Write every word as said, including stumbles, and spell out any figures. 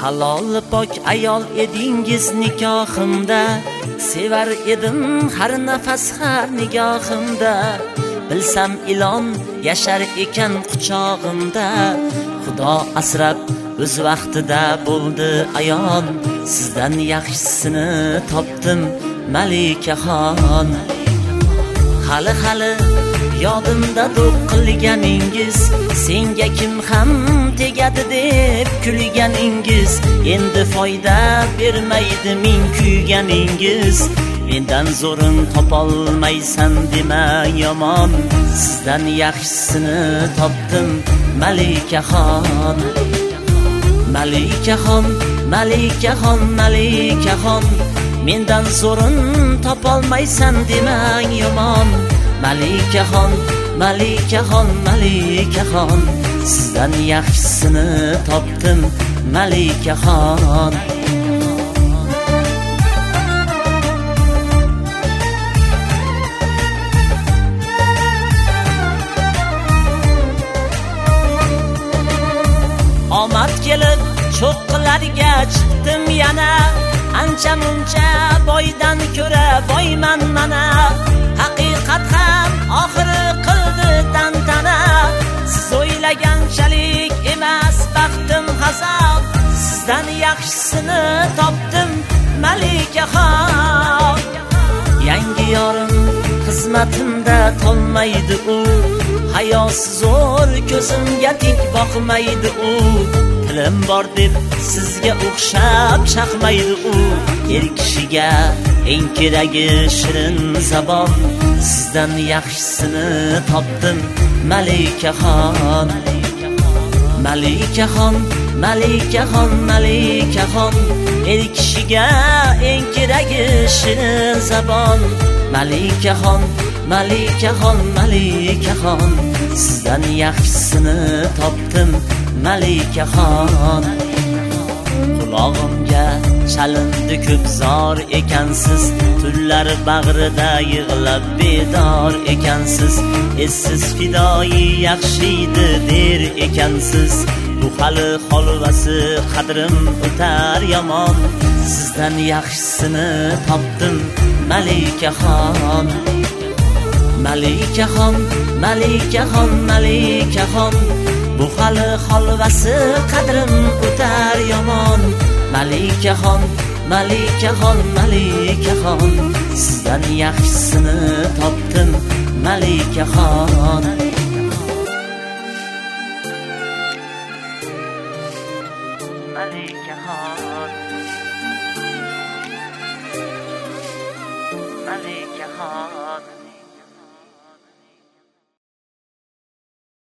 Halol pok ayol edingiz nikohimda, sevar edim har nafas har nigohimda. Bilsam ilon yashar ekan quchog'imda, Xudo asrab o'z vaqtida bo'ldi ayon. Sizdan yaxshisini topdim malikaxon. Hali hali yodimda do'q qilganingiz, senga kim ham tegadi deb kulganingiz. Endi foyda bermaydi ming kuyganingiz. Mendan zo'rin topolmaysan dema yomon. Sizdan yaxshisini topdim malikaxon. Malikaxon, malikaxon, malikaxon, mendan zo'rin topolmaysan demang yomon. Malikaxon, malikaxon, malikaxon, sizdan yaxshisini topdim malikaxon. Omad kelib cho'qqilarga chiqdim yana, ancha muncha boydan ko'ra boyman mana. Haqiqat ham oxiri qildi tantana, siz o'ylaganchalik emas baxtim hazab. Sizdan yaxshisini topdim malikaxon. Yangi yorim xizmatimda tolmaydi u, hayosi zo'r ko'zimga tik boqmaydi u. Tilim bor deb sizga o'xshab chaqmaydi u, er kishiga eng keragi shirin zabon. Sizdan yaxshisini topdim malikaxon. Malikaxon, malikaxon, malikaxon, er kishiga eng keragi shirin zabon. Malikaxon, malikaxon, malikaxon, sizdan yaxshisini topdim malikaxon. Qulog'imga chalindi ko'p zor ekansiz, tunlar bag'rida yig'lab bedor ekansiz. Essiz fidoyi yaxshiydi der ekansiz, bu hali holvasi qadrim o'tar yomon. Sizdan yaxshisini topdim malikaxon. Malikaxon, malikaxon, malikaxon, bu hali holvasi qadrim o'tar yomon. Malikaxon, malikaxon, malikaxon, sizdan yaxshisini topdim malikaxon. Malikaxon, malikaxon.